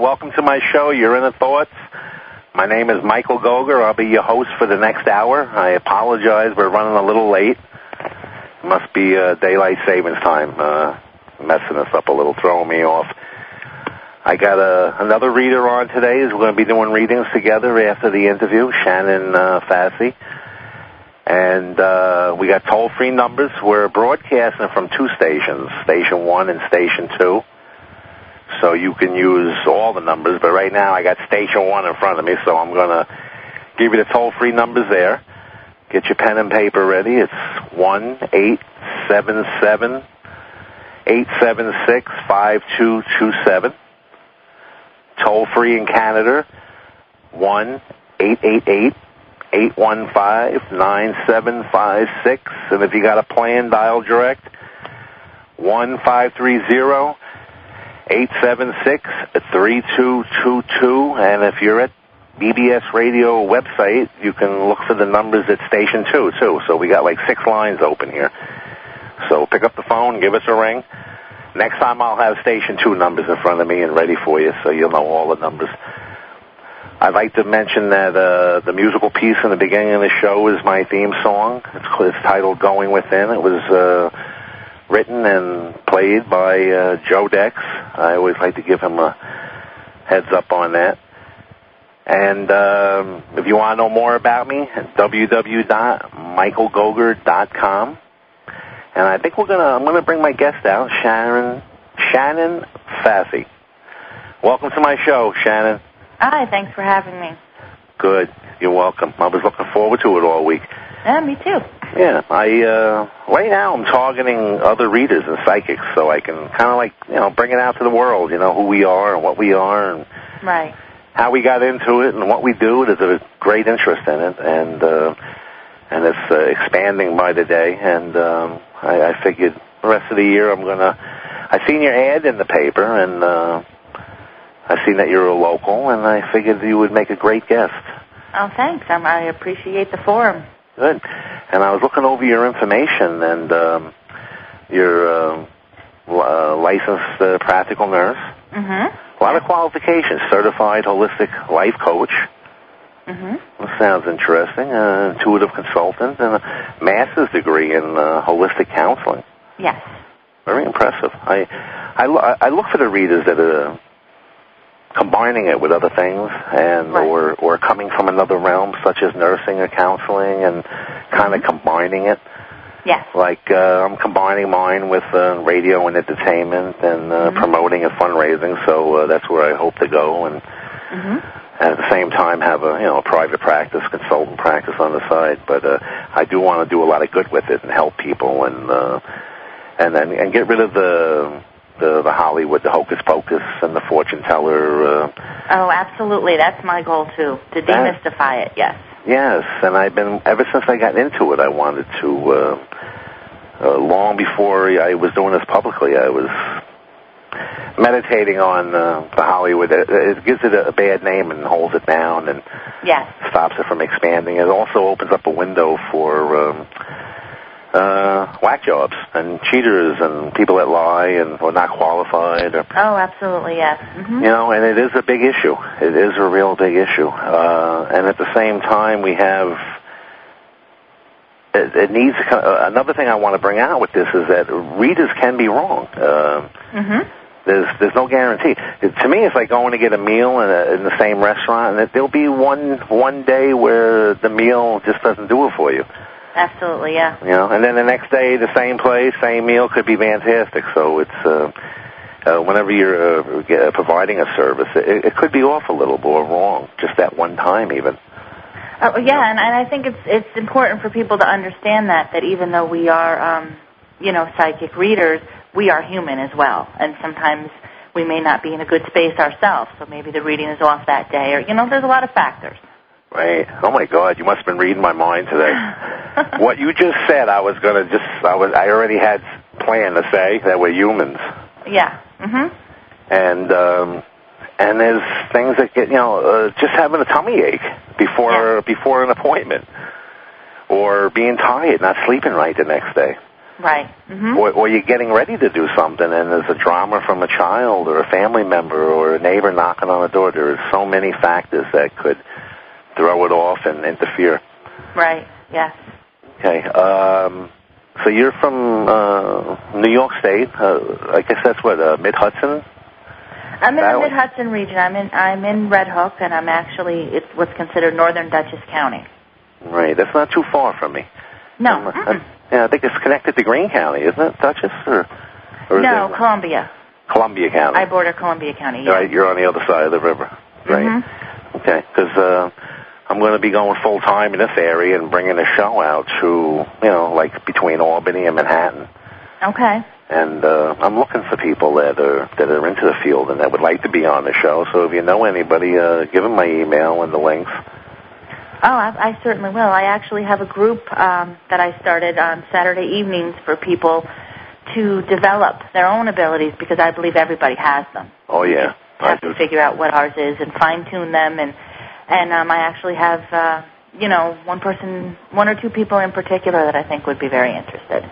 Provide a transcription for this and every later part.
welcome to my show, Your Inner Thoughts. My name is Michael Goger. I'll be your host for the next hour. I apologize, we're running a little late. It must be daylight savings time messing us up a little, throwing me off. I got another reader on today. We're going to be doing readings together after the interview, Shannon Fassey. And we got toll-free numbers. We're broadcasting from two stations, Station 1 and Station 2. So you can use all the numbers, but right now I got Station 1 in front of me, so I'm going to give you the toll-free numbers there. Get your pen and paper ready. It's 1-877-876-5227. Toll-free in Canada, 1-888-815-9756. And if you got a plan, dial direct, 1-530-876-3222. And if you're at BBS Radio website, you can look for the numbers at Station 2, too. So we got like 6 lines open here. So pick up the phone, give us a ring. Next time I'll have Station 2 numbers in front of me and ready for you, so you'll know all the numbers. I'd like to mention that the musical piece in the beginning of the show is my theme song. It's titled Going Within. It was written and played by Joe Dex. I always like to give him a heads up on that. And if you want to know more about me, www.michaelgoger.com. And I think I'm gonna bring my guest out, Shannon Fassey. Welcome to my show, Shannon. Hi, thanks for having me. Good, you're welcome. I was looking forward to it all week. Yeah, me too. Yeah, right now I'm targeting other readers and psychics, so I can kind of bring it out to the world. Who we are and what we are, and right. How we got into it and what we do. There's a great interest in it, and it's expanding by the day. And I figured the rest of the year I seen your ad in the paper, and I seen that you're a local, and I figured you would make a great guest. Oh, thanks. I appreciate the forum. Good. And I was looking over your information, and you're a licensed practical nurse. Mm-hmm. A lot of qualifications. Certified holistic life coach. Mm-hmm. That sounds interesting. Intuitive consultant and a master's degree in holistic counseling. Yes. Very impressive. I look for the readers that are combining it with other things, and right. or coming from another realm, such as nursing or counseling, and kind of combining it. Yes. Like I'm combining mine with radio and entertainment and promoting and fundraising. So that's where I hope to go, and at the same time have a private practice, consultant practice on the side. But I do want to do a lot of good with it and help people, and get rid of the Hollywood, the hocus pocus, and the fortune teller. Oh, absolutely. That's my goal too, to demystify it. Yes. Yes, and I've been, ever since I got into it, I wanted to, long before I was doing this publicly, I was meditating on the Hollywood. It gives it a bad name and holds it down and stops it from expanding. It also opens up a window for whack jobs and cheaters and people that lie and are not qualified. Oh, absolutely, yes. Mm-hmm. And it is a big issue. It is a real big issue. And at the same time, we have, it needs, another thing I want to bring out with this is that readers can be wrong. There's no guarantee. To me, it's like going to get a meal in the same restaurant, and there'll be one day where the meal just doesn't do it for you. Absolutely, yeah. And then the next day, the same place, same meal could be fantastic. So it's whenever you're providing a service, it could be off a little or wrong, just that one time even. Oh, yeah, and I think it's important for people to understand that even though we are, psychic readers, we are human as well, and sometimes we may not be in a good space ourselves. So maybe the reading is off that day, or there's a lot of factors. Right. Oh my God, you must have been reading my mind today. What you just said, I already had planned to say that we're humans. Yeah. Mhm. And there's things that get, just having a tummy ache before an appointment, or being tired, not sleeping right the next day. Right. Mm-hmm. Or you're getting ready to do something, and there's a drama from a child or a family member or a neighbor knocking on the door. There are so many factors that could throw it off and interfere. Right. Yes. Okay. So you're from New York State. I guess that's what, Mid-Hudson? I'm in the Mid-Hudson region. I'm in Red Hook, and I'm actually, it's what's considered Northern Dutchess County. Right. That's not too far from me. No. Yeah, I think it's connected to Greene County, isn't it, Dutchess? Or no, Columbia. Columbia County. I border Columbia County, yeah. Right, you're on the other side of the river. Right. Mm-hmm. Okay, because I'm going to be going full-time in this area and bringing a show out to, like between Albany and Manhattan. Okay. And I'm looking for people that are into the field and that would like to be on the show. So if you know anybody, give them my email and the links. Oh, I certainly will. I actually have a group that I started on Saturday evenings for people to develop their own abilities, because I believe everybody has them. Oh, yeah. You have to figure out what ours is and fine-tune them. And I actually have, one or two people in particular that I think would be very interested.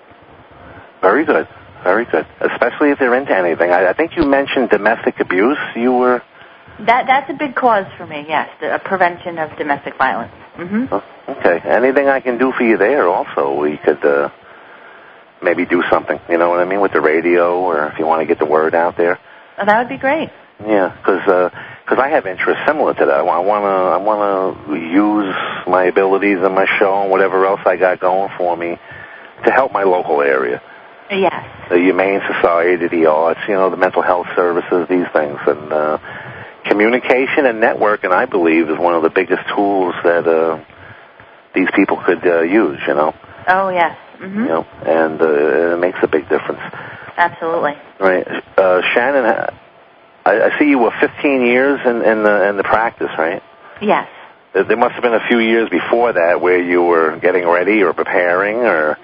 Very good. Very good. Especially if they're into anything. I think you mentioned domestic abuse. You were... That's a big cause for me, yes, the prevention of domestic violence. Mm-hmm. Oh, okay. Anything I can do for you there also? We could maybe do something, you know what I mean, with the radio, or if you want to get the word out there. Oh, that would be great. Yeah, because I have interests similar to that. I want to use my abilities and my show and whatever else I got going for me to help my local area. Yes. The Humane Society, the arts, the mental health services, these things. And communication and networking, I believe, is one of the biggest tools that these people could use, Oh, yes. Mm-hmm. And it makes a big difference. Absolutely. Right. Shannon, I see you were 15 years in the practice, right? Yes. There must have been a few years before that where you were getting ready or preparing, or...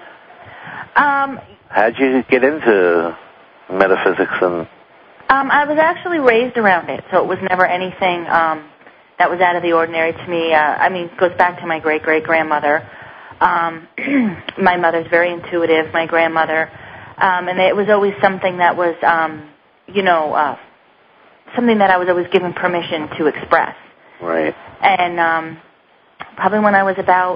How'd you get into metaphysics and... I was actually raised around it, so it was never anything that was out of the ordinary to me. It goes back to my great-great-grandmother. My mother's very intuitive, my grandmother, and it was always something that was, something that I was always given permission to express. Right. And probably when I was about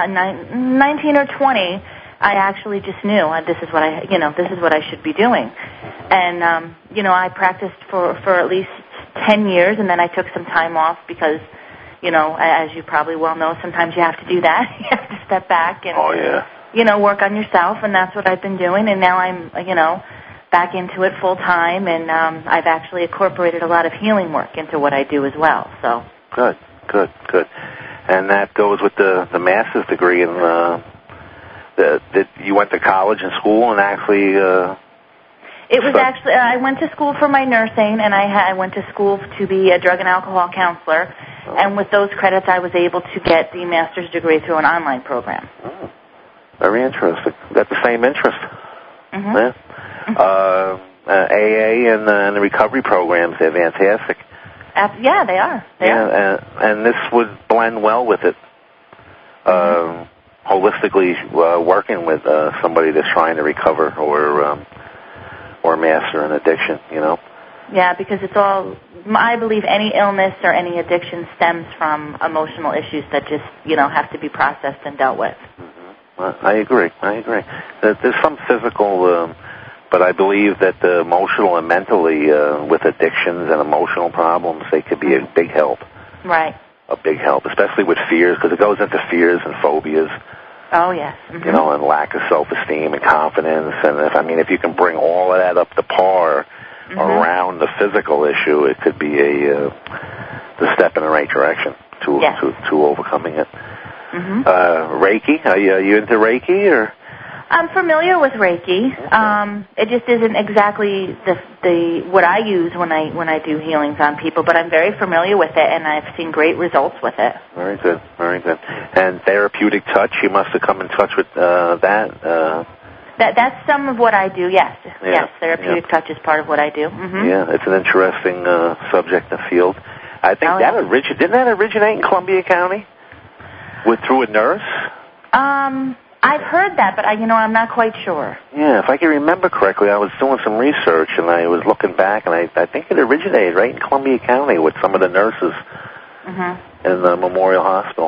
19 or 20, I actually just knew this is what I should be doing. And I practiced for at least 10 years, and then I took some time off because, as you probably well know, sometimes you have to do that. You have to step back and work on yourself, and that's what I've been doing. And now I'm back into it full time, and I've actually incorporated a lot of healing work into what I do as well. So good. And that goes with the master's degree in that you went to college and school and actually... It was actually, I went to school for my nursing, and I went to school to be a drug and alcohol counselor, and with those credits I was able to get the master's degree through an online program. Oh, very interesting. Got the same interest. Mm-hmm. Yeah. AA and the recovery programs, they're fantastic. Yeah, they are. They are. And this would blend well with it. Holistically working with somebody that's trying to recover or master an addiction, Yeah, because it's all, I believe any illness or any addiction stems from emotional issues that just, have to be processed and dealt with. Mm-hmm. Well, I agree. There's some physical, but I believe that the emotional and mentally, with addictions and emotional problems, they could be a big help. Right. A big help, especially with fears, because it goes into fears and phobias. Oh, yes. Mm-hmm. And lack of self-esteem and confidence. And if you can bring all of that up to par around the physical issue, it could be the step in the right direction to overcoming it. Mm-hmm. Reiki, are you into Reiki, or? I'm familiar with Reiki. It just isn't exactly the what I use when I do healings on people, but I'm very familiar with it, and I've seen great results with it. Very good, very good. And therapeutic touch, you must have come in touch with that. That's some of what I do. Yes, yes. Therapeutic touch is part of what I do. Mm-hmm. Yeah, it's an interesting subject and field. I think didn't that originate in Columbia County through a nurse? I've heard that, but I'm not quite sure. Yeah, if I can remember correctly, I was doing some research and I was looking back, and I think it originated right in Columbia County with some of the nurses in the Memorial Hospital.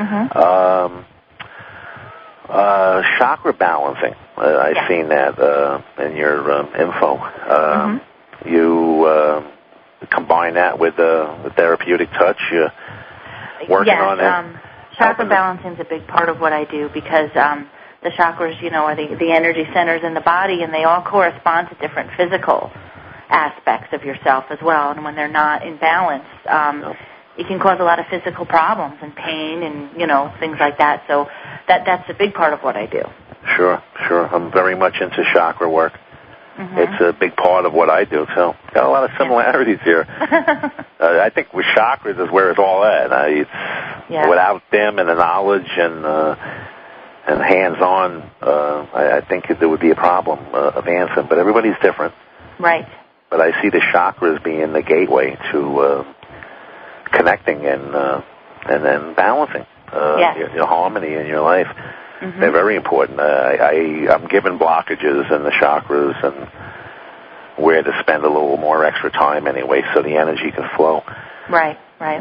Chakra balancing. I've seen that in your info. You combine that with therapeutic touch. You're working on it. Chakra balancing is a big part of what I do because the chakras, are the energy centers in the body, and they all correspond to different physical aspects of yourself as well. And when they're not in balance, it can cause a lot of physical problems and pain and, things like that. So that's a big part of what I do. Sure. I'm very much into chakra work. It's a big part of what I do, so got a lot of similarities here. I think with chakras is where it's all at. Without them and the knowledge and hands-on, I think there would be a problem of answering. But everybody's different. Right. But I see the chakras being the gateway to connecting and then balancing your harmony in your life. They're very important. I'm given blockages in the chakras and where to spend a little more extra time anyway so the energy can flow. Right.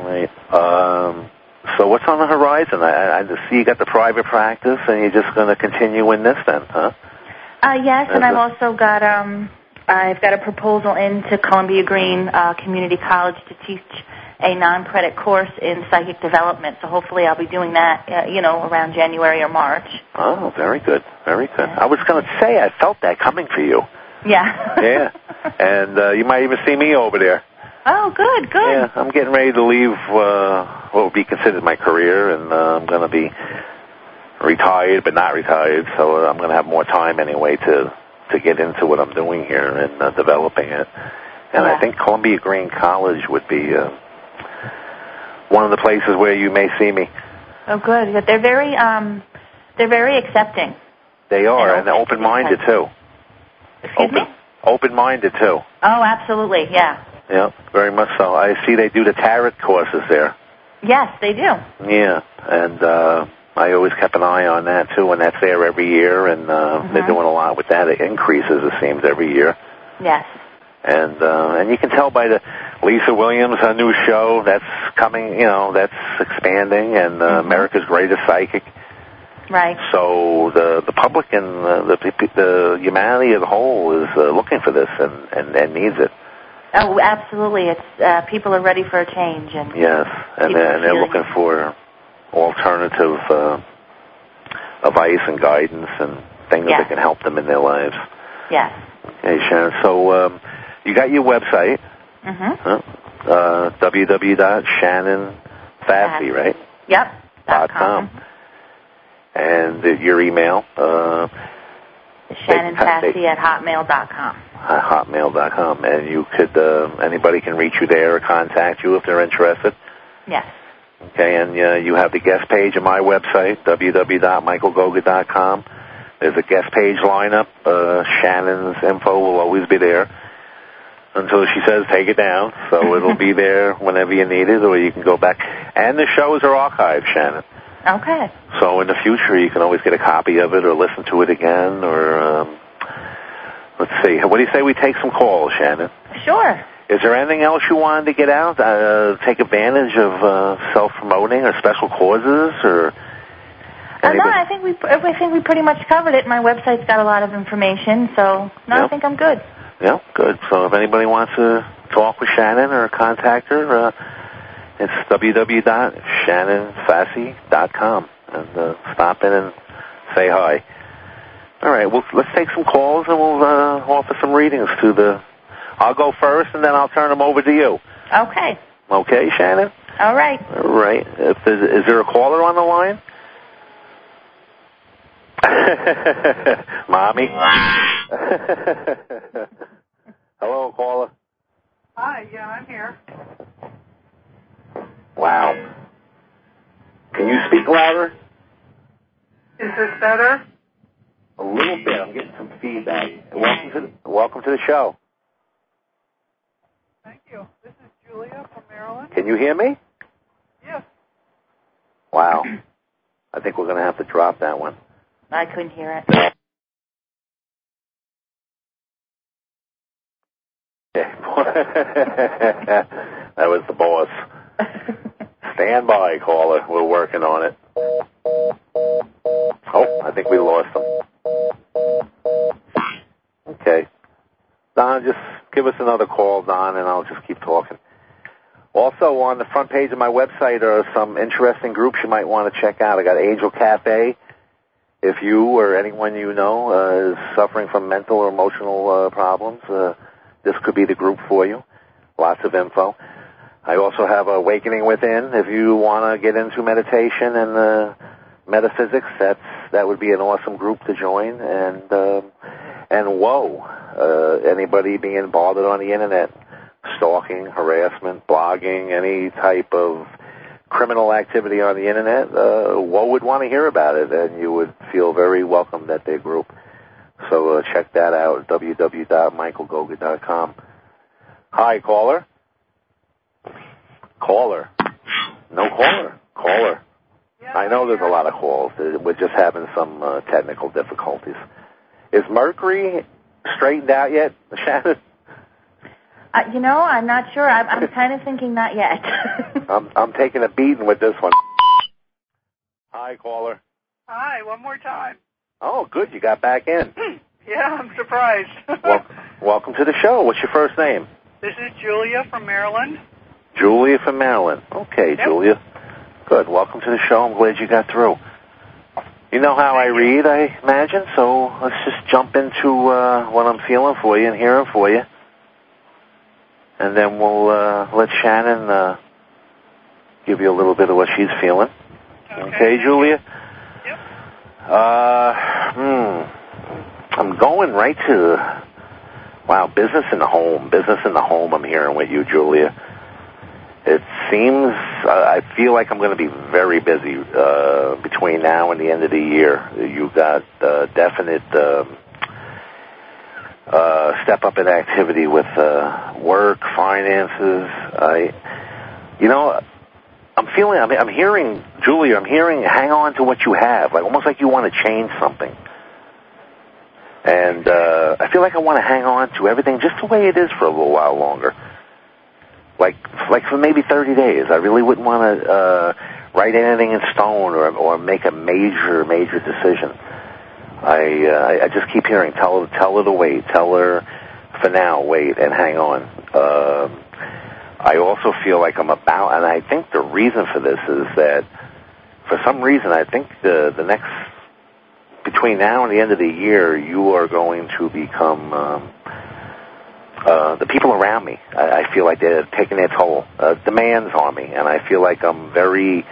So what's on the horizon? I see you got the private practice, and you're just going to continue in this then, huh? Yes, and I've also got I've got a proposal into Columbia Green Community College to teach a non-credit course in psychic development. So hopefully I'll be doing that, around January or March. Oh, very good. Yeah. I was going to say I felt that coming for you. Yeah. And you might even see me over there. Oh, good. Yeah, I'm getting ready to leave what would be considered my career, and I'm going to be retired, but not retired, so I'm going to have more time anyway to get into what I'm doing here and developing it. And I think Columbia Green College would be one of the places where you may see me. Oh, good. They're very accepting. They are, and they're open-minded too. Excuse me? Open-minded too. Oh, absolutely, yeah. Yeah, very much so. I see they do the tarot courses there. Yes, they do. Yeah, and I always kept an eye on that too, and that's there every year, and they're doing a lot with that. It increases, it seems, every year. Yes. And you can tell by the Lisa Williams, her new show, that's coming, that's expanding, and America's Greatest Psychic. Right. So the public and the humanity as a whole is looking for this and needs it. Oh, absolutely. It's people are ready for a change, and yes, and they're looking for alternative advice and guidance and things that can help them in their lives. Yes. Okay, Sharon. So you got your website, www.shannonfassy, right? Yep. .com. And your email, shannonfassy@hotmail.com. Hotmail.com, and you could anybody can reach you there or contact you if they're interested. Yes. Okay, and you have the guest page on my website, www.michaelgoga.com. There's a guest page lineup. Shannon's info will always be there until she says take it down. So it'll be there whenever you need it, or you can go back. And the shows are archived, Shannon. Okay. So in the future, you can always get a copy of it or listen to it again, or let's see. What do you say we take some calls, Shannon? Sure. Is there anything else you wanted to get out? Take advantage of self-promoting or special causes, or? No, I think we pretty much covered it. My website's got a lot of information, so I think I'm good. Yeah, good. So if anybody wants to talk with Shannon or contact her, it's www.shannonfassy.com, and stop in and say hi. All right, well, let's take some calls, and we'll offer some readings to the... I'll go first, and then I'll turn them over to you. Okay. Okay, Shannon? All right. All right. Is there a caller on the line? Mommy? Hello, caller. Hi, yeah, I'm here. Wow. Can you speak louder? Is this better? A little bit. I'm getting some feedback. Welcome to the show. Thank you. This is Julia from Maryland. Can you hear me? Yes. Wow. I think we're going to have to drop that one. I couldn't hear it. That was the boss. Stand by, caller. We're working on it. Oh, I think we lost him. Okay. Don, just give us another call, Don, and I'll just keep talking. Also, on the front page of my website are some interesting groups you might want to check out. I got Angel Cafe. If you or anyone you know is suffering from mental or emotional problems, this could be the group for you. Lots of info. I also have Awakening Within. If you want to get into meditation and metaphysics, that would be an awesome group to join. And whoa, anybody being bothered on the internet, stalking, harassment, blogging, any type of criminal activity on the internet, Woe would want to hear about it, and you would feel very welcomed at their group. So check that out, www.michaelgoga.com. Hi, caller. Caller. No caller. Caller. Yeah, I know there's a lot of calls. We're just having some technical difficulties. Is Mercury straightened out yet, Shannon? I'm not sure. I'm kind of thinking not yet. I'm taking a beating with this one. Hi, caller. Hi, one more time. Oh, good. You got back in. Yeah, I'm surprised. Welcome to the show. What's your first name? This is Julia from Maryland. Julia from Maryland. Okay, Yep. Julia. Good. Welcome to the show. I'm glad you got through. You know how I read, I imagine, so let's just jump into what I'm feeling for you and hearing for you. And then we'll let Shannon give you a little bit of what she's feeling. Okay, Julia? Yep. I'm going right to, business in the home. Business in the home I'm hearing with you, Julia. It seems, I feel like I'm going to be very busy between now and the end of the year. You've got definite step up in activity with work, finances. I'm hearing, Julia, hang on to what you have, almost like you want to change something. And I feel like I want to hang on to everything just the way it is for a little while longer. Like for maybe 30 days. I really wouldn't want to write anything in stone or make a major decision. I just keep hearing, tell her to wait. Tell her for now, wait and hang on. I also feel like I'm about, and I think the reason for this is that for some reason I think the next, between now and the end of the year, you are going to become, the people around me, I feel like they're taking their toll, demands on me, and I feel like I'm very,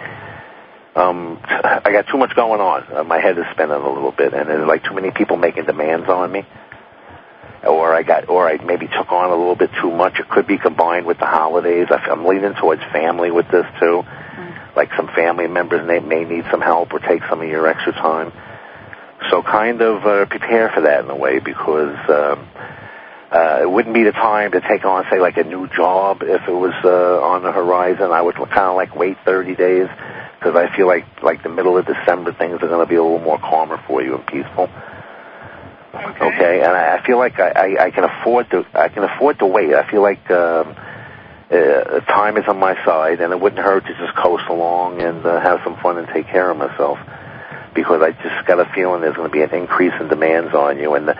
I got too much going on. My head is spinning a little bit, and there's like too many people making demands on me. Or I maybe took on a little bit too much. It could be combined with the holidays. I'm leaning towards family with this too. Like some family members may need some help or take some of your extra time. So kind of prepare for that in a way, because it wouldn't be the time to take on, say, like a new job if it was on the horizon. I would kind of like wait 30 days, because I feel like the middle of December things are going to be a little more calmer for you and peaceful. Okay, and I feel like I can afford to wait. I feel like time is on my side, and it wouldn't hurt to just coast along and have some fun and take care of myself, because I just got a feeling there's going to be an increase in demands on you, and the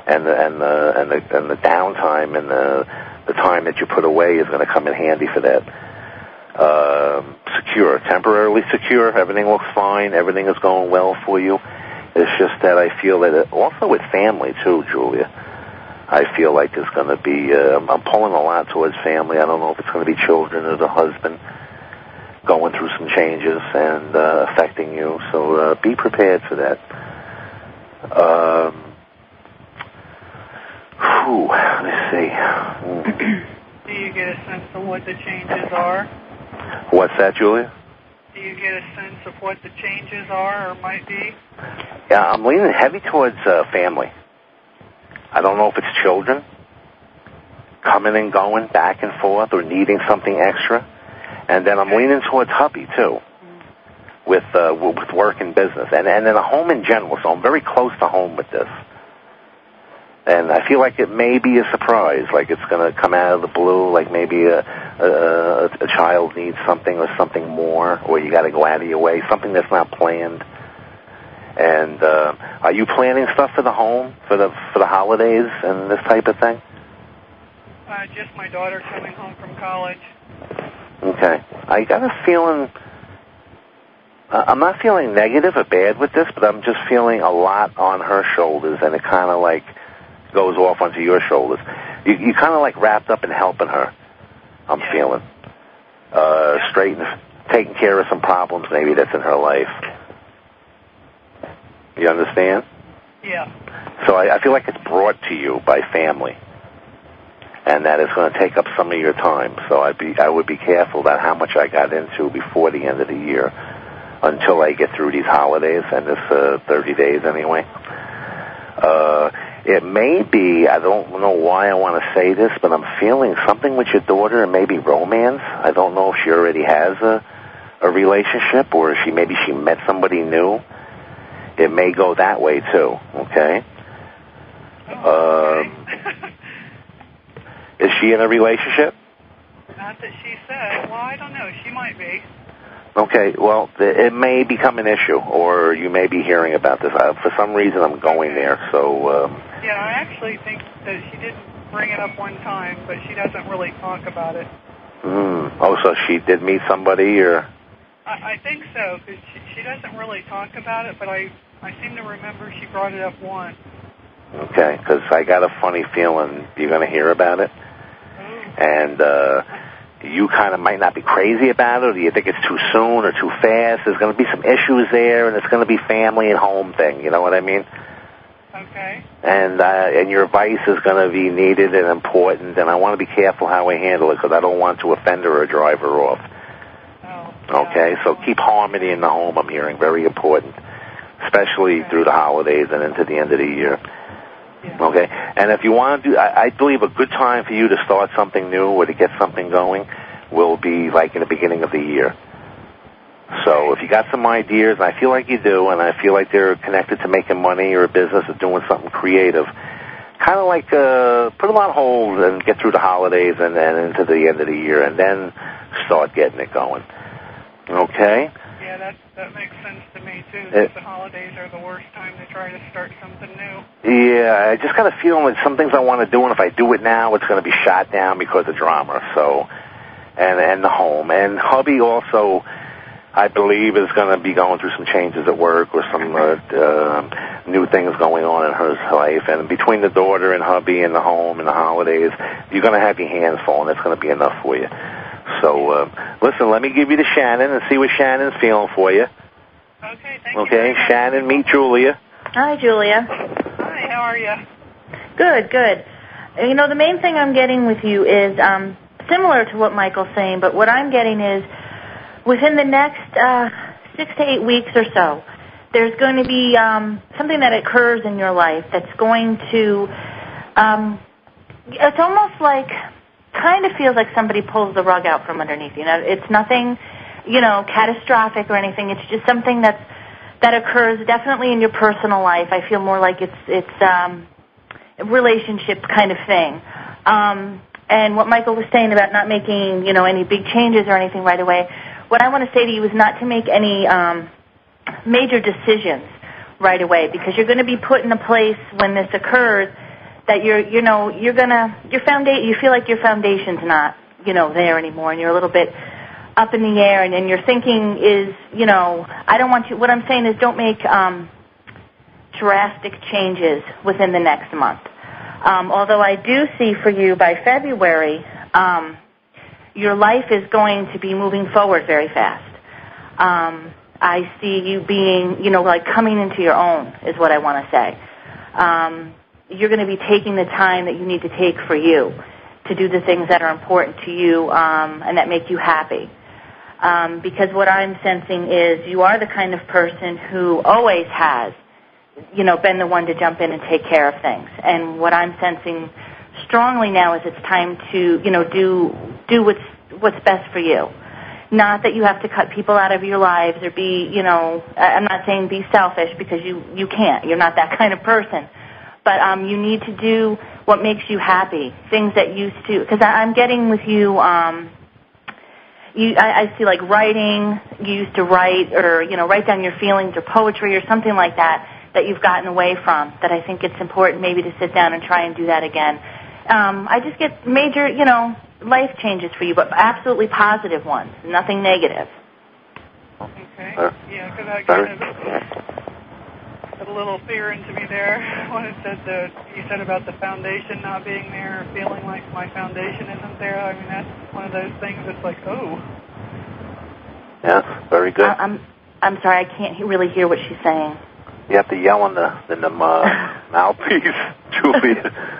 downtime and the time that you put away is going to come in handy for that. Temporarily secure. Everything looks fine. Everything is going well for you. It's just that I feel that also with family too, Julia. I feel like there's going to be, I'm pulling a lot towards family. I don't know if it's going to be children or the husband going through some changes and affecting you. So be prepared for that. Let's see. Do you get a sense of what the changes are? What's that, Julia? Do you get a sense of what the changes are or might be? Yeah, I'm leaning heavy towards family. I don't know if it's children coming and going back and forth or needing something extra. And then I'm leaning towards hubby, too. with work and business, and in a home in general. So I'm very close to home with this. And I feel like it may be a surprise, like it's going to come out of the blue, like maybe a child needs something or something more, or you got to go out of your way, something that's not planned. And are you planning stuff for the home, for the holidays and this type of thing? Just my daughter coming home from college. Okay. I got a feeling, I'm not feeling negative or bad with this, but I'm just feeling a lot on her shoulders, and it kind of like goes off onto your shoulders. You kind of like wrapped up in helping her, I'm feeling. Taking care of some problems maybe that's in her life. You understand? Yeah. So I feel like it's brought to you by family, and that it's going to take up some of your time. So I would be careful about how much I got into before the end of the year, until I get through these holidays and this 30 days anyway. It may be, I don't know why I want to say this, but I'm feeling something with your daughter and maybe romance. I don't know if she already has a relationship, or maybe she met somebody new. It may go that way too, okay? Is she in a relationship? Not that she said. Well, I don't know. She might be. Okay, well, it may become an issue, or you may be hearing about this. For some reason, I'm going there, so... Yeah, I actually think that she did bring it up one time, but she doesn't really talk about it. Oh, so she did meet somebody, or... I think so, because she doesn't really talk about it, but I seem to remember she brought it up once. Okay, because I got a funny feeling you're going to hear about it. And you kind of might not be crazy about it, or do you think it's too soon or too fast? There's going to be some issues there, and it's going to be family and home thing, you know what I mean? Okay. And your advice is going to be needed and important, and I want to be careful how I handle it, because I don't want to offend her or drive her off. Okay, so keep harmony in the home, I'm hearing, very important, especially through the holidays and into the end of the year. Okay, and if you want to do, I believe a good time for you to start something new or to get something going will be like in the beginning of the year. So if you got some ideas, and I feel like you do, and I feel like they're connected to making money or a business or doing something creative, kind of like put them on hold and get through the holidays and then into the end of the year, and then start getting it going. Okay? Yeah, that makes sense to me, too. The holidays are the worst time to try to start something new. Yeah, I just got a feeling that some things I want to do, and if I do it now, it's going to be shot down because of drama. So, and the home. And hubby also, I believe, is going to be going through some changes at work or some new things going on in her life. And between the daughter and hubby and the home and the holidays, you're going to have your hands full, and that's going to be enough for you. So, listen, let me give you to Shannon and see what Shannon's feeling for you. Okay, thank you. Okay, Shannon, meet Julia. Hi, Julia. Hi, how are you? Good, good. You know, the main thing I'm getting with you is similar to what Michael's saying, but what I'm getting is within the next 6 to 8 weeks or so, there's going to be something that occurs in your life that's going to, it's almost like, kind of feels like somebody pulls the rug out from underneath you. Now, it's nothing, catastrophic or anything. It's just something that occurs definitely in your personal life. I feel more like it's a relationship kind of thing. And what Michael was saying about not making, any big changes or anything right away, what I want to say to you is not to make any major decisions right away, because you're going to be put in a place when this occurs that you feel like your foundation's not, there anymore, and you're a little bit up in the air, and your thinking is, I don't want you, what I'm saying is don't make drastic changes within the next month. Although I do see for you by February, your life is going to be moving forward very fast. I see you being, like coming into your own is what I want to say. You're going to be taking the time that you need to take for you to do the things that are important to you and that make you happy. Because what I'm sensing is you are the kind of person who always has, been the one to jump in and take care of things. And what I'm sensing strongly now is it's time to, do what's best for you. Not that you have to cut people out of your lives or be, I'm not saying be selfish because you can't. You're not that kind of person. But you need to do what makes you happy, things that used to, because I'm getting with you, I see like writing, you used to write or, write down your feelings or poetry or something like that you've gotten away from, that I think it's important maybe to sit down and try and do that again. I just get major, life changes for you, but absolutely positive ones, nothing negative. Okay. Yeah, because I kind of put a little fear into me there when it said you said about the foundation not being there, feeling like my foundation isn't there. I mean, that's one of those things that's like, oh. Yeah, very good. I'm sorry, I can't really hear what she's saying. You have to yell in the mouthpiece, Julie.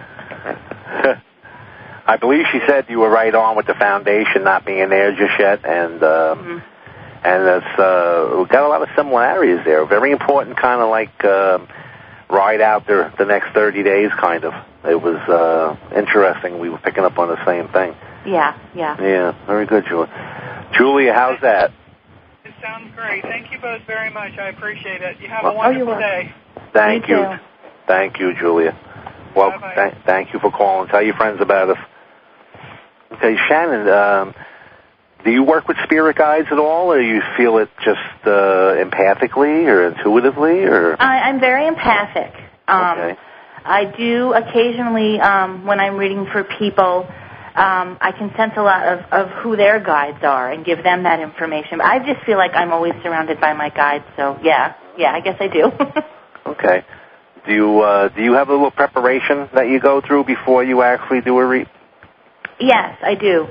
I believe she said you were right on with the foundation not being there just yet, and it's we've got a lot of similarities there. Very important, kind of like ride out the next 30 days, kind of. It was interesting. We were picking up on the same thing. Yeah. Yeah, very good, Julia. Julia, how's that? It sounds great. Thank you both very much. I appreciate it. You have a wonderful day. Thank you. Thank you, Julia. Well, thank you for calling. Tell your friends about us. Okay, Shannon, do you work with spirit guides at all, or you feel it just empathically or intuitively? Or I'm very empathic. Okay. I do occasionally, when I'm reading for people, I can sense a lot of who their guides are and give them that information. But I just feel like I'm always surrounded by my guides, so yeah, I guess I do. Okay. Do you have a little preparation that you go through before you actually do a read? Yes, I do.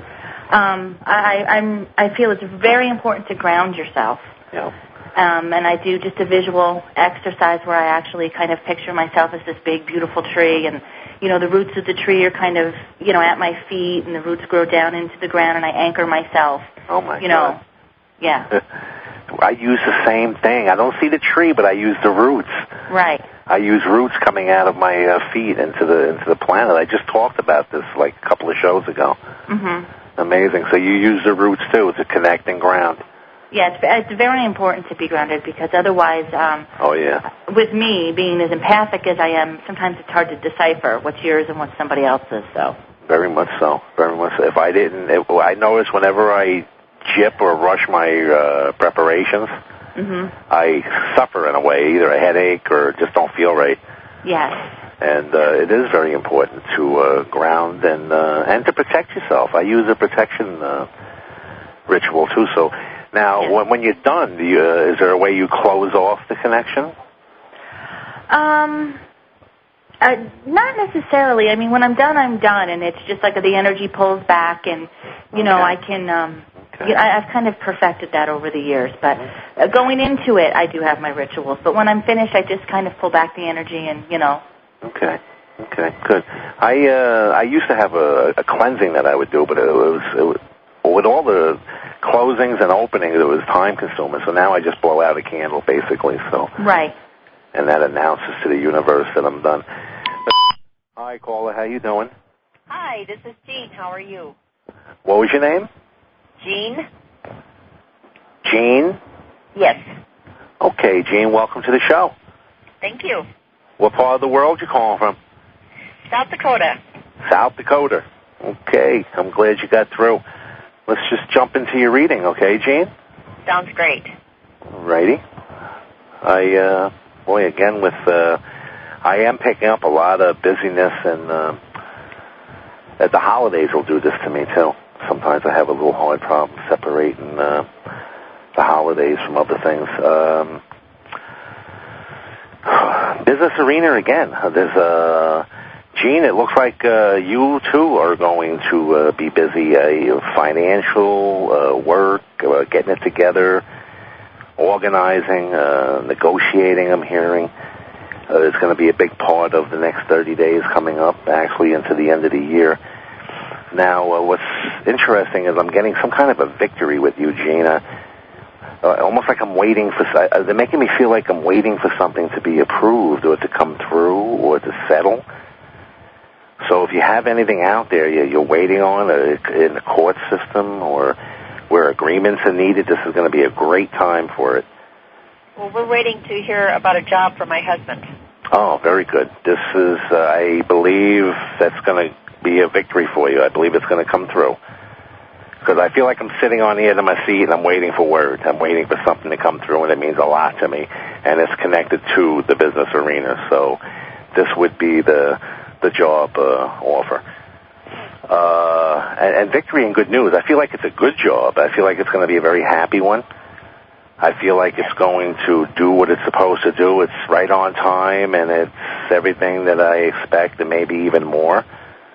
I feel it's very important to ground yourself. Yeah. And I do just a visual exercise where I actually kind of picture myself as this big, beautiful tree, and the roots of the tree are kind of at my feet, and the roots grow down into the ground, and I anchor myself. Oh my God. Yeah. I use the same thing. I don't see the tree, but I use the roots. Right. I use roots coming out of my feet into the planet. I just talked about this like a couple of shows ago. Mhm. Amazing. So you use the roots too to connect and ground. Yeah, it's very important to be grounded because otherwise, with me being as empathic as I am, sometimes it's hard to decipher what's yours and what's somebody else's. So. Very much so. Very much so. I notice whenever I jip or rush my preparations, I suffer in a way, either a headache or just don't feel right. Yes. And it is very important to ground and to protect yourself. I use a protection ritual too. So now, when you're done, is there a way you close off the connection? Not necessarily. I mean, when I'm done, and it's just like the energy pulls back, and I can. I've kind of perfected that over the years, but going into it, I do have my rituals. But when I'm finished, I just kind of pull back the energy and, Okay, good. I used to have a cleansing that I would do, but it was with all the closings and openings, it was time consuming. So now I just blow out a candle, basically. So right, and that announces to the universe that I'm done. Hi, caller. How you doing? Hi, this is Jean. How are you? What was your name? Jean. Jean? Yes. Okay, Jean, welcome to the show. Thank you. What part of the world you calling from? South Dakota. South Dakota. Okay, I'm glad you got through. Let's just jump into your reading, okay, Jean? Sounds great. Alrighty. I am picking up a lot of busyness, and at the holidays will do this to me, too. Sometimes I have a little hard problem separating the holidays from other things. Business arena again. There's Gene, it looks like you too are going to be busy. Financial work, getting it together, organizing, negotiating. I'm hearing it's going to be a big part of the next 30 days coming up, actually into the end of the year. Now, what's interesting is I'm getting some kind of a victory with you, Gina. Almost like I'm waiting for... They're making me feel like I'm waiting for something to be approved or to come through or to settle. So if you have anything out there you're waiting on in the court system or where agreements are needed, this is going to be a great time for it. Well, we're waiting to hear about a job for my husband. Oh, very good. This is, I believe that's going to be a victory for you. I believe it's going to come through. Because I feel like I'm sitting on the edge of my seat and I'm waiting for word. I'm waiting for something to come through, and it means a lot to me. And it's connected to the business arena. So this would be the job offer. And victory and good news. I feel like it's a good job. I feel like it's going to be a very happy one. I feel like it's going to do what it's supposed to do. It's right on time, and it's everything that I expect, and maybe even more.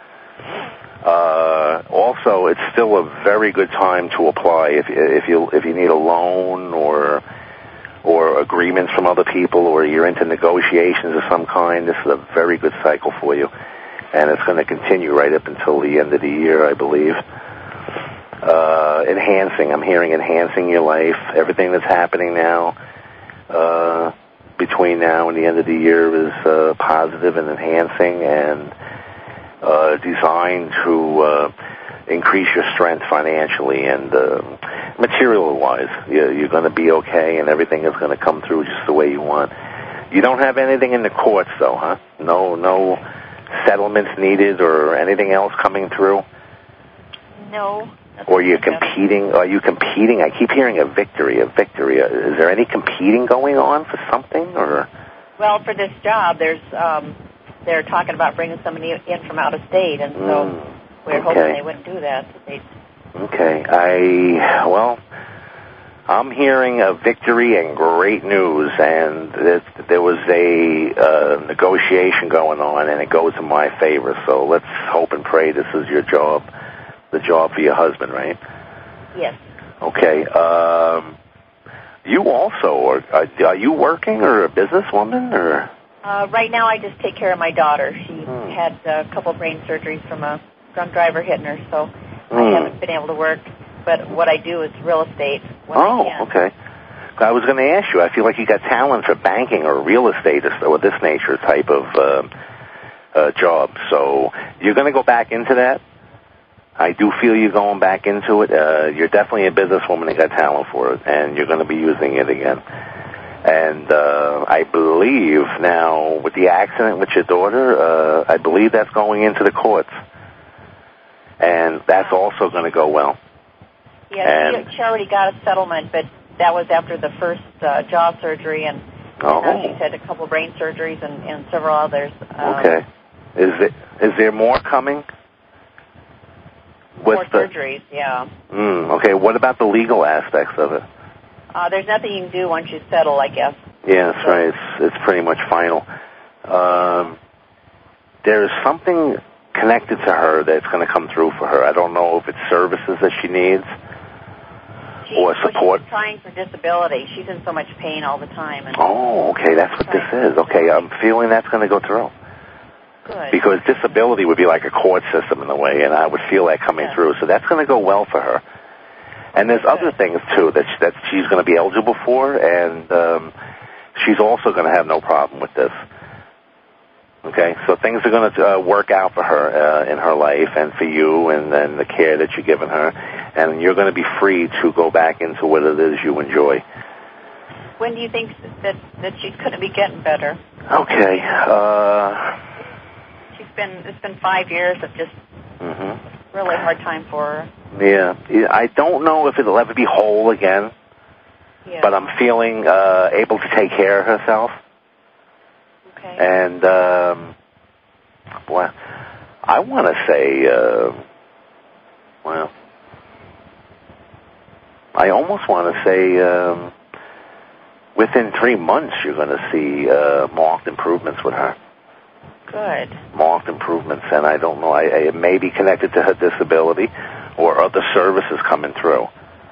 Also, it's still a very good time to apply if you need a loan or agreements from other people, or you're into negotiations of some kind. This is a very good cycle for you, and it's going to continue right up until the end of the year, I believe. Enhancing. I'm hearing enhancing your life. Everything that's happening now, between now and the end of the year, is positive and enhancing and designed to increase your strength financially and material-wise. You're going to be okay, and everything is going to come through just the way you want. You don't have anything in the courts, though, huh? No settlements needed or anything else coming through? No. Or you're competing? Are you competing? I keep hearing a victory. Is there any competing going on for something, or? Well, for this job, they're talking about bringing somebody in from out of state, and so we're hoping they wouldn't do that. Okay. I'm hearing a victory and great news, and there was a negotiation going on, and it goes in my favor. So let's hope and pray this is your job. The job for your husband, right? Yes. Okay. You also, are you working or a businesswoman, or? Right now I just take care of my daughter. She had a couple brain surgeries from a drunk driver hitting her, so I haven't been able to work. But what I do is real estate when I can. Okay. I was going to ask you, I feel like you got talent for banking or real estate or this nature type of job. So you're going to go back into that? I do feel you going back into it. You're definitely a businesswoman and got talent for it, and you're going to be using it again. And I believe now with the accident with your daughter, I believe that's going into the courts. And that's also going to go well. Yeah, she already got a settlement, but that was after the first jaw surgery, and now she's had a couple brain surgeries and several others. Okay. Is there more coming? More surgeries, yeah. Okay, what about the legal aspects of it? There's nothing you can do once you settle, I guess. Yeah, that's right. It's pretty much final. There's something connected to her that's going to come through for her. I don't know if it's services that she needs or support. She's trying for disability. She's in so much pain all the time. Okay, that's what this is. Okay, I'm feeling that's going to go through. Good. Because disability would be like a court system in a way, and I would feel that coming through. So that's going to go well for her. And there's other things, too, that she's going to be eligible for, and she's also going to have no problem with this. Okay? So things are going to work out for her in her life and for you and the care that you're giving her, and you're going to be free to go back into what it is you enjoy. When do you think that she's going to be getting better? Okay. It's been 5 years of just really hard time for her. Yeah, I don't know if it'll ever be whole again, but I'm feeling able to take care of herself. Okay. And, I want to say, I almost want to say within 3 months you're going to see marked improvements with her. Good. Marked improvements, and I don't know, it may be connected to her disability or other services coming through.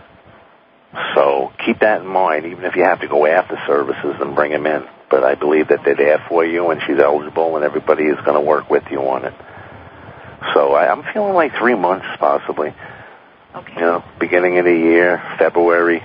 So keep that in mind, even if you have to go after services and bring them in. But I believe that they're there for you, and she's eligible, and everybody is going to work with you on it. So I'm feeling like 3 months, possibly. Okay. Beginning of the year, February,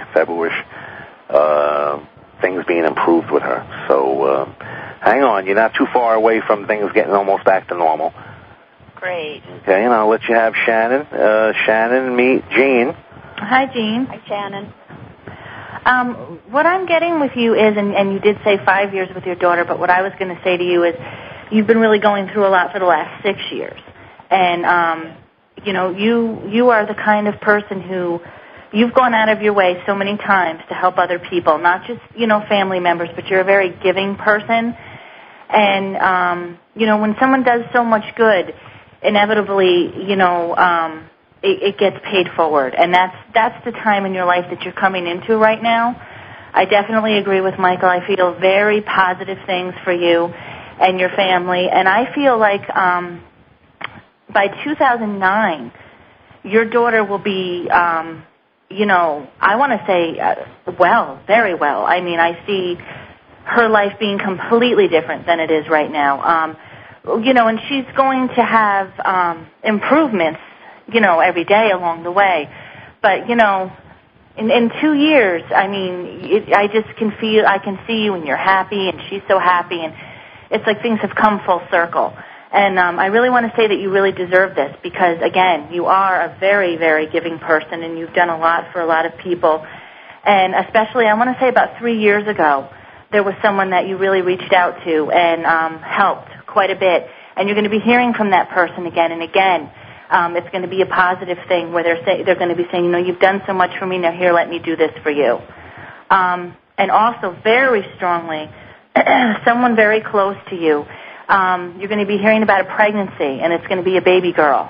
things being improved with her. So hang on, you're not too far away from things getting almost back to normal. Great. Okay, and I'll let you have Shannon. Shannon, meet Jean. Hi, Jean. Hi, Shannon. What I'm getting with you is, and you did say 5 years with your daughter, but what I was going to say to you is you've been really going through a lot for the last 6 years. And, you are the kind of person who you've gone out of your way so many times to help other people, not just, family members, but you're a very giving person. And, when someone does so much good, inevitably, it gets paid forward. And that's the time in your life that you're coming into right now. I definitely agree with Michael. I feel very positive things for you and your family. And I feel like by 2009, your daughter will be, I want to say, very well. I mean, I see her life being completely different than it is right now. And she's going to have improvements, every day along the way. But, in 2 years, I mean, I can see you and you're happy and she's so happy, and it's like things have come full circle. And I really want to say that you really deserve this because, again, you are a very, very giving person and you've done a lot for a lot of people. And especially, I want to say about 3 years ago, there was someone that you really reached out to and helped quite a bit. And you're going to be hearing from that person again and again. It's going to be a positive thing where they're going to be saying, you've done so much for me, now here, let me do this for you. And also, very strongly, someone very close to you, you're going to be hearing about a pregnancy, and it's going to be a baby girl.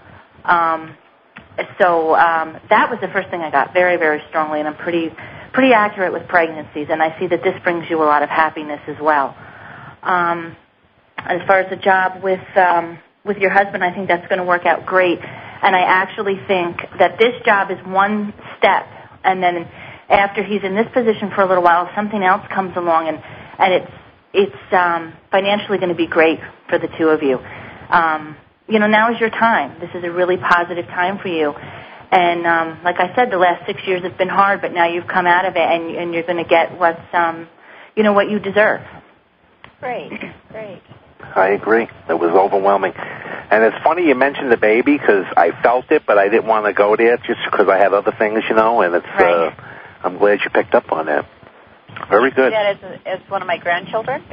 So that was the first thing I got very, very strongly, and I'm pretty accurate with pregnancies, and I see that this brings you a lot of happiness as well. As far as the job with your husband, I think that's going to work out great. And I actually think that this job is one step, and then after he's in this position for a little while, something else comes along, and it's financially going to be great for the two of you. Now is your time. This is a really positive time for you. And like I said, the last 6 years have been hard, but now you've come out of it, and you're going to get what you deserve. Great. I agree. It was overwhelming. And it's funny you mentioned the baby because I felt it, but I didn't want to go there just because I had other things, and it's. Right. I'm glad you picked up on that. Very good. That as one of my grandchildren?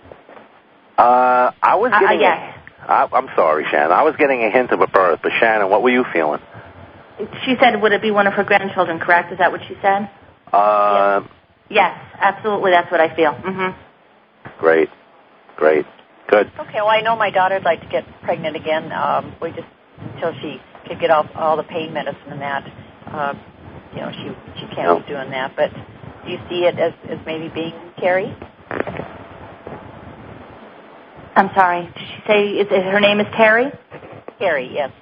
I was getting yes. I'm sorry, Shannon. I was getting a hint of a birth, but Shannon, what were you feeling? She said, would it be one of her grandchildren, correct? Is that what she said? Yes, absolutely. That's what I feel. Mm-hmm. Great. Good. Okay, well, I know my daughter'd like to get pregnant again. We just, until she could get off all the pain medicine and that, she can't be doing that. But do you see it as maybe being Carrie? I'm sorry. Did she say her name is Terry? Carrie, yes.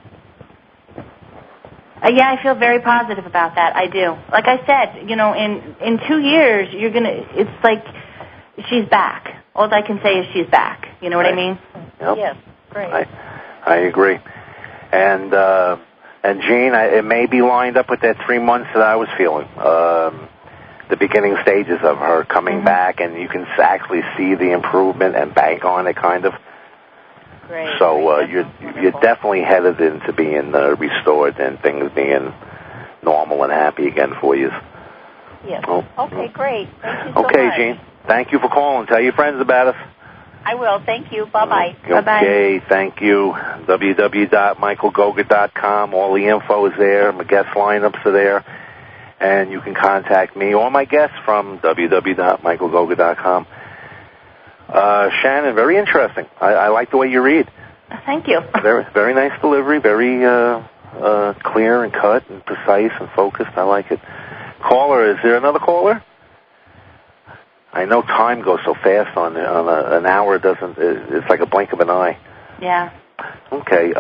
Yeah, I feel very positive about that. I do. Like I said, in 2 years, it's like she's back. All I can say is she's back. You know what I mean? Yep. Yes, great. I agree. And Jean, it may be lined up with that 3 months that I was feeling. The beginning stages of her coming back, and you can actually see the improvement and bank on it, kind of. Great. So you're definitely headed into being restored and things being normal and happy again for you. Yes. Oh. Okay, great. Thank you so much. Okay, Jean. Thank you for calling. Tell your friends about us. I will. Thank you. Bye-bye. Bye-bye. Okay, thank you. www.michaelgoga.com. All the info is there. My guest lineups are there. And you can contact me or my guests from www.michaelgoga.com. Shannon, very interesting. I like the way you read. Thank you. Very, very nice delivery. Very clear and cut and precise and focused. I like it. Caller, is there another caller? I know time goes so fast on an hour. It's like a blink of an eye. Yeah. Okay.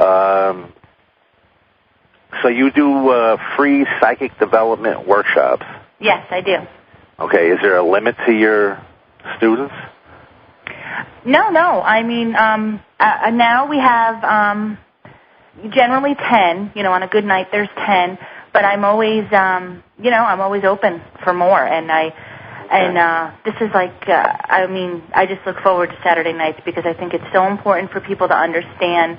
So you do free psychic development workshops? Yes, I do. Okay. Is there a limit to your students? No. I mean, now we have generally 10. On a good night there's 10. But I'm always, I'm always open for more. And this is like, I just look forward to Saturday nights because I think it's so important for people to understand,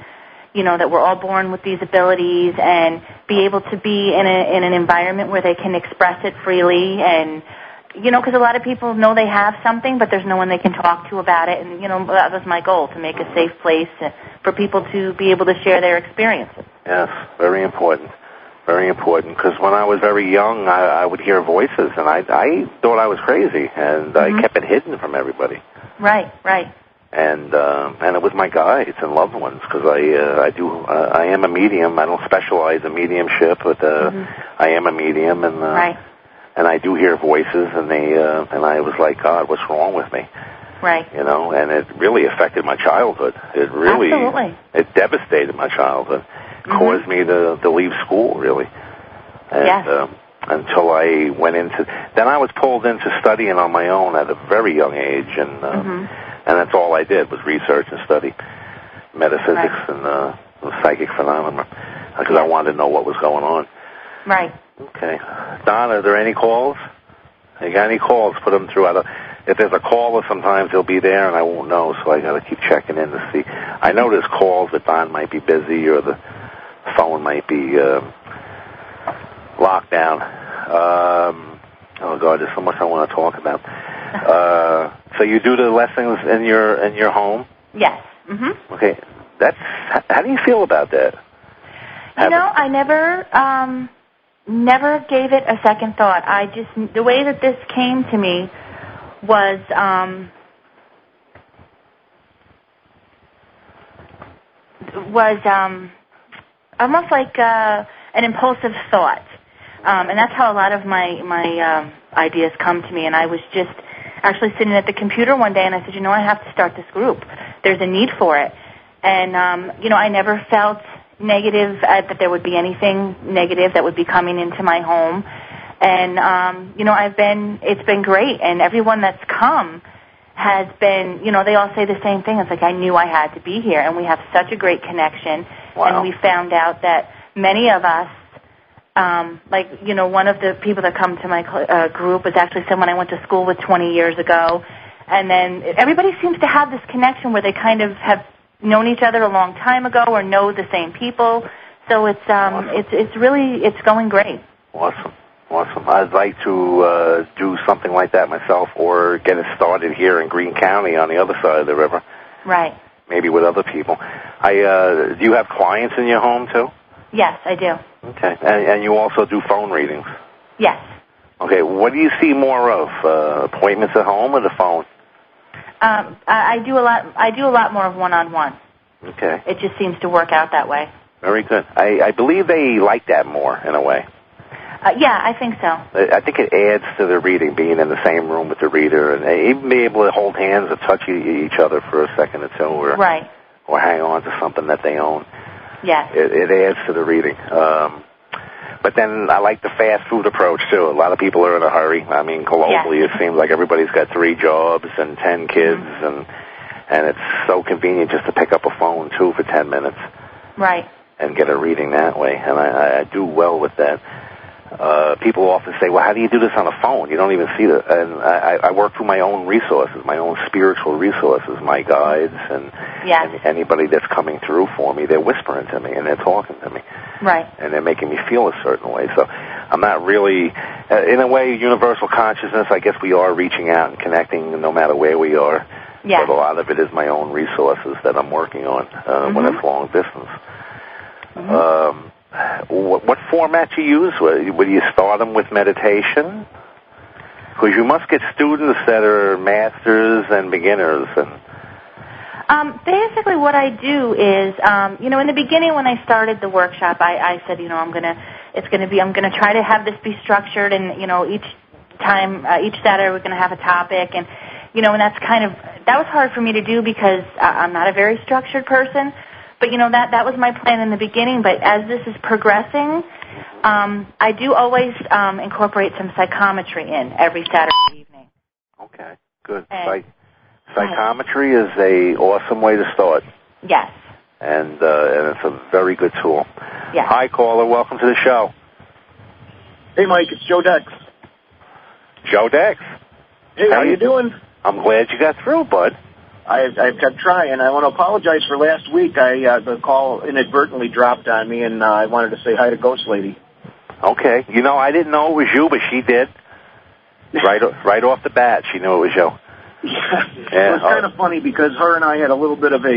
that we're all born with these abilities, and be able to be in an environment where they can express it freely, and because a lot of people know they have something, but there's no one they can talk to about it, and that was my goal, to make a safe place for people to be able to share their experiences. Yes, very important. Very important, because when I was very young, I would hear voices, and I thought I was crazy, and I kept it hidden from everybody. Right. And it was my guides and loved ones, because I am a medium. I don't specialize in mediumship, but I am a medium, and and I do hear voices, and and I was like, God, what's wrong with me? Right. And it really affected my childhood. It really, absolutely, it devastated my childhood. Caused me to leave school, really. And until I went into, then I was pulled into studying on my own at a very young age, and that's all I did was research and study metaphysics and psychic phenomena, because I wanted to know what was going on. Right. Okay. Don, are there any calls? You got any calls? Put them through. If there's a caller, sometimes he'll be there, and I won't know, so I got to keep checking in to see. I know there's calls, but Don might be busy, or the phone might be locked down. Oh God, there's so much I want to talk about. So you do the lessons in your home? Yes. Okay. How do you feel about that? I never gave it a second thought. The way that this came to me was almost like an impulsive thought, and that's how a lot of my ideas come to me. And I was just actually sitting at the computer one day, and I said, I have to start this group. There's a need for it. And I never felt negative that there would be anything negative that would be coming into my home. And it's been great, and everyone that's come has been, they all say the same thing. It's like, I knew I had to be here, and we have such a great connection. Wow. And we found out that many of us, one of the people that come to my group is actually someone I went to school with 20 years ago. And then everybody seems to have this connection where they kind of have known each other a long time ago or know the same people. So it's it's going great. Awesome. I'd like to do something like that myself, or get it started here in Greene County on the other side of the river. Right. Maybe with other people. Do you have clients in your home too? Yes, I do. Okay. And you also do phone readings? Yes. Okay. What do you see more of? Appointments at home or the phone? I do a lot more of one-on-one. Okay. It just seems to work out that way. Very good. I believe they like that more in a way. Yeah, I think so. I think it adds to the reading, being in the same room with the reader, and even be able to hold hands or touch each other for a second or two, or hang on to something that they own. Yes. It adds to the reading. But then I like the fast food approach, too. A lot of people are in a hurry. I mean, globally, it seems like everybody's got 3 jobs and 10 kids, and it's so convenient just to pick up a phone, too, for 10 minutes. Right. And get a reading that way. And I do well with that. People often say, well, how do you do this on a phone? You don't even see it. And I work through my own resources, my own spiritual resources, my guides, and anybody that's coming through for me. They're whispering to me, and they're talking to me. Right. And they're making me feel a certain way. So I'm not really, in a way, universal consciousness. I guess we are reaching out and connecting no matter where we are. Yeah. But a lot of it is my own resources that I'm working on when it's long distance. What format you use? Will you start them with meditation? Because you must get students that are masters and beginners. And basically, what I do is, in the beginning when I started the workshop, I said, I'm going to try to have this be structured, and each Saturday we're going to have a topic, and and that was hard for me to do because I'm not a very structured person. But, that was my plan in the beginning. But as this is progressing, I do always incorporate some psychometry in every Saturday evening. Okay, good. Psychometry is a awesome way to start. Yes. And it's a very good tool. Yes. Hi, caller. Welcome to the show. Hey, Mike. It's Joe Dex. Joe Dex. Hey, how you doing? I'm glad you got through, bud. I've kept trying. I want to apologize for last week. The call inadvertently dropped on me, and I wanted to say hi to Ghost Lady. Okay. You know, I didn't know it was you, but she did. Right off the bat, she knew it was you. Yeah. It was kind of funny because her and I had a little bit of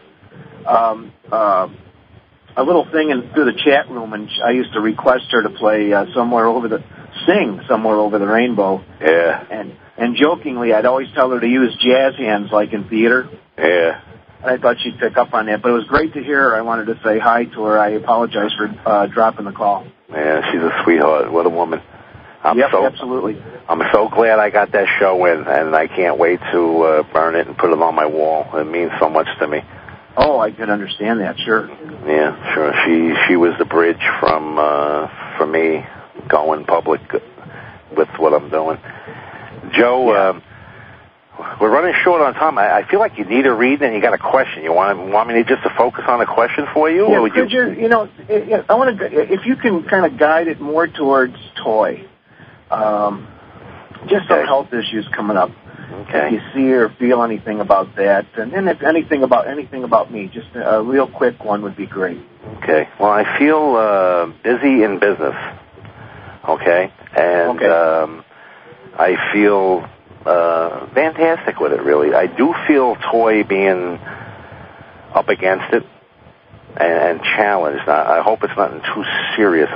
a little thing through the chat room, and I used to request her to play sing Somewhere Over the Rainbow. Yeah. And jokingly, I'd always tell her to use jazz hands like in theater. Yeah. I thought she'd pick up on that, but it was great to hear her. I wanted to say hi to her. I apologize for dropping the call. Yeah, she's a sweetheart. What a woman. Absolutely. I'm so glad I got that show in, and I can't wait to burn it and put it on my wall. It means so much to me. Oh, I can understand that, sure. Yeah, sure. She was the bridge for me going public with what I'm doing. Joe, we're running short on time. I feel like you need a read and you got a question. You want me to just to focus on a question for you? Yeah, or would I want to, if you can kind of guide it more towards toy. Just some health issues coming up. Okay. If you see or feel anything about that, and then if anything about me, just a real quick one would be great. Okay. Well, I feel busy in business. Okay. And I feel fantastic with it, really. I do feel toy being up against it and challenged. I hope it's not too serious.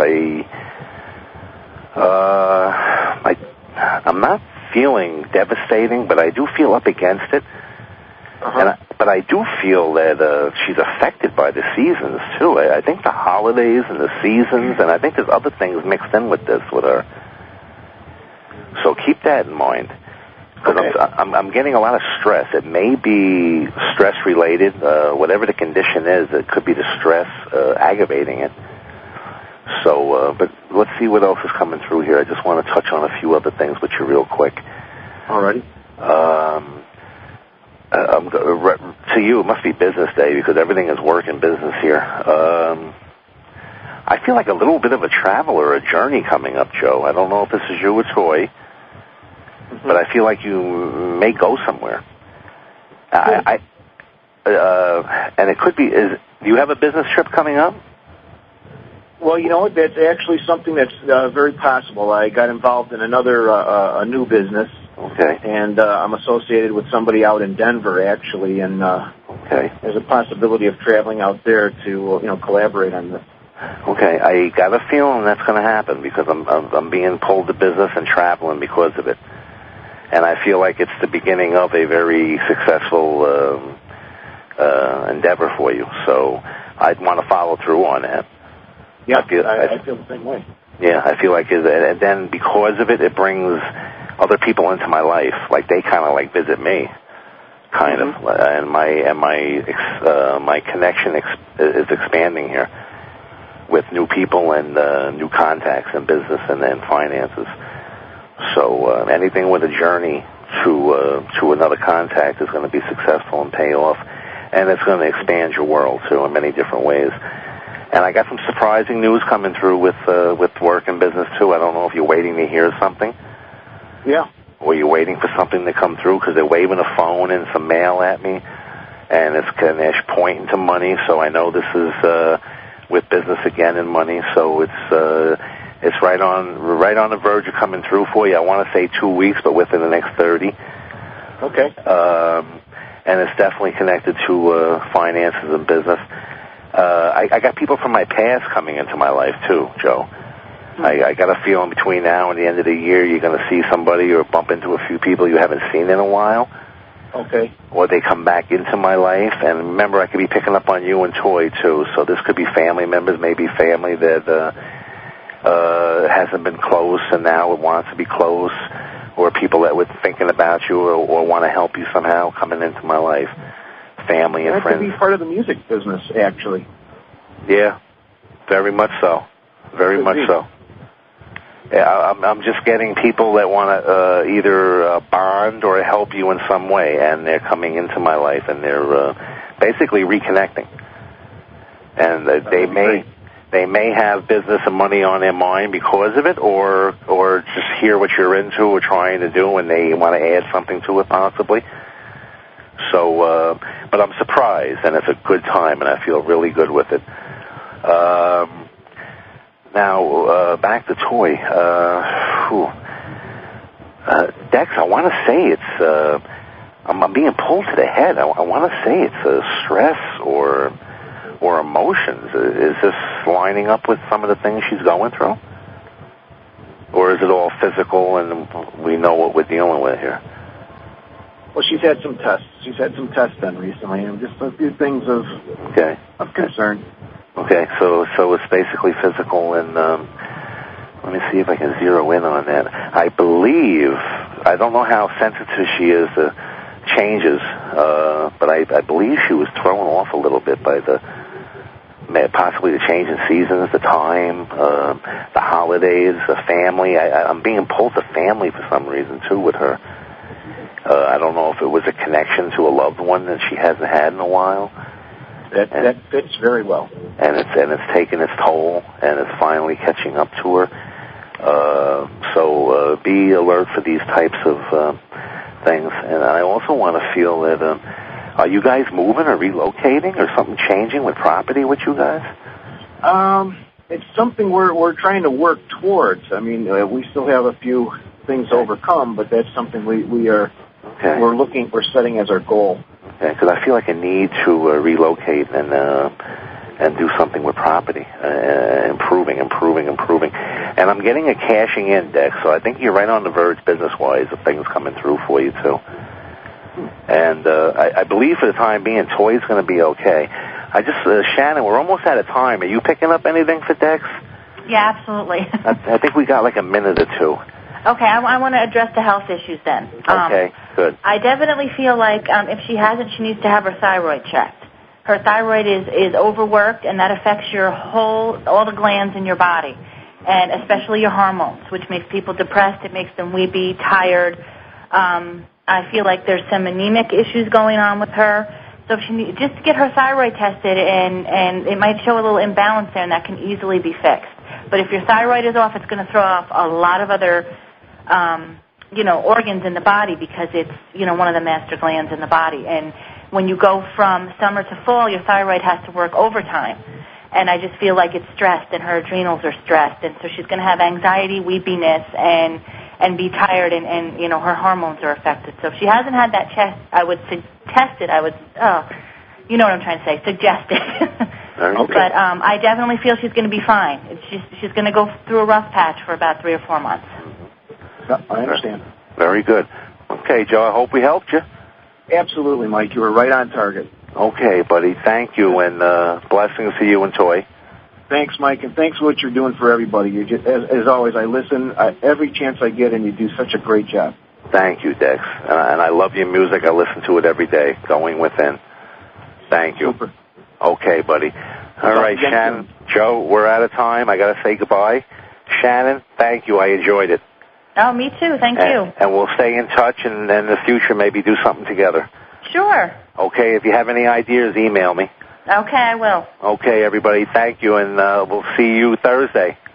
I'm not feeling devastating, but I do feel up against it. But I do feel that she's affected by the seasons, too. I think the holidays and the seasons, and I think there's other things mixed in with this with her. So keep that in mind. Because I'm getting a lot of stress. It may be stress-related. Whatever the condition is, it could be the stress aggravating it. So, but let's see what else is coming through here. I just want to touch on a few other things with you real quick. All righty. To you, it must be business day because everything is work and business here. I feel like a little bit of a travel or a journey coming up, Joe. I don't know if this is you or Troy, but I feel like you may go somewhere. And it could be. Do you have a business trip coming up? Well, you know what? That's actually something that's very possible. I got involved in a new business. Okay. And I'm associated with somebody out in Denver, actually, and there's a possibility of traveling out there to collaborate on this. Okay, I got a feeling that's going to happen because I'm being pulled to business and traveling because of it, and I feel like it's the beginning of a very successful endeavor for you. So I'd want to follow through on that. Yeah, I feel the same way. Yeah, I feel like and then because of it, it brings other people into my life. Like they kind of like visit me, kind of, and my connection is expanding here with new people and new contacts in business and finances. So anything with a journey to another contact is going to be successful and pay off, and it's going to expand your world too in many different ways. And I got some surprising news coming through with work and business too. I don't know if you're waiting to hear something. Yeah. Or you're waiting for something to come through because they're waving a phone and some mail at me, and it's pointing to money. So I know this is with business again and money. So it's right on the verge of coming through for you. I want to say 2 weeks, but within the next 30. Okay. And it's definitely connected to finances and business. I got people from my past coming into my life too, Joe. I got a feeling between now and the end of the year you're going to see somebody or bump into a few people you haven't seen in a while. Okay. Or they come back into my life. And remember, I could be picking up on you and Toy, too. So this could be family members, maybe family that hasn't been close and now it wants to be close, or people that were thinking about you or want to help you somehow coming into my life. Family and friends. That could be part of the music business, actually. Yeah, very much so. Very much so. Yeah, I'm just getting people that want to either bond or help you in some way, and they're coming into my life, and they're basically reconnecting. And they may have business and money on their mind because of it, or just hear what you're into or trying to do, and they want to add something to it possibly. So, but I'm surprised, and it's a good time, and I feel really good with it. Now, back to toy. Dex, I want to say it's, I'm being pulled to the head. I want to say it's stress or emotions. Is this lining up with some of the things she's going through? Or is it all physical and we know what we're dealing with here? Well, she's had some tests. She's had some tests done recently, and just a few things of concern. Okay, so it's basically physical, and let me see if I can zero in on that. I believe, I don't know how sensitive she is to changes, but I believe she was thrown off a little bit by possibly the change in seasons, the time, the holidays, the family. I'm being pulled to family for some reason, too, with her. I don't know if it was a connection to a loved one that she hasn't had in a while. That fits very well. And it's taken its toll, and it's finally catching up to her. So be alert for these types of things. And I also want to feel that, are you guys moving or relocating or something changing with property with you guys? It's something we're trying to work towards. I mean, we still have a few things to overcome, but that's something we're setting as our goal. Okay, because I feel like I need to relocate and do something with property, improving. And I'm getting a cashing index, so I think you're right on the verge business-wise of things coming through for you, too. And I believe for the time being, toy's going to be okay. Shannon, we're almost out of time. Are you picking up anything for Dex? Yeah, absolutely. I think we got like a minute or two. Okay, I want to address the health issues then. Okay, good. I definitely feel like if she hasn't, she needs to have her thyroid checked. Her thyroid is overworked, and that affects all the glands in your body, and especially your hormones, which makes people depressed. It makes them weepy, tired. I feel like there's some anemic issues going on with her. So if she just to get her thyroid tested, and it might show a little imbalance there, and that can easily be fixed. But if your thyroid is off, it's going to throw off a lot of other organs in the body, because it's, one of the master glands in the body. And when you go from summer to fall, your thyroid has to work overtime. And I just feel like it's stressed, and her adrenals are stressed. And so she's going to have anxiety, weepiness, and be tired, and her hormones are affected. So if she hasn't had that test, I would suggest it. You know what I'm trying to say, suggest it. Okay. But I definitely feel she's going to be fine. She's going to go through a rough patch for about 3 or 4 months. I understand. Very good. Okay, Joe, I hope we helped you. Absolutely, Mike. You were right on target. Okay, buddy. Thank you, and blessings to you and Toy. Thanks, Mike, and thanks for what you're doing for everybody. You just, as always, I listen every chance I get, and you do such a great job. Thank you, Dex. And I love your music. I listen to it every day, Going Within. Thank you. Super. Okay, buddy. All right, Shannon. Joe, we're out of time. I got to say goodbye. Shannon, thank you. I enjoyed it. Oh, me too. Thank you. And we'll stay in touch, and in the future maybe do something together. Sure. Okay, if you have any ideas, email me. Okay, I will. Okay, everybody, thank you, and we'll see you Thursday.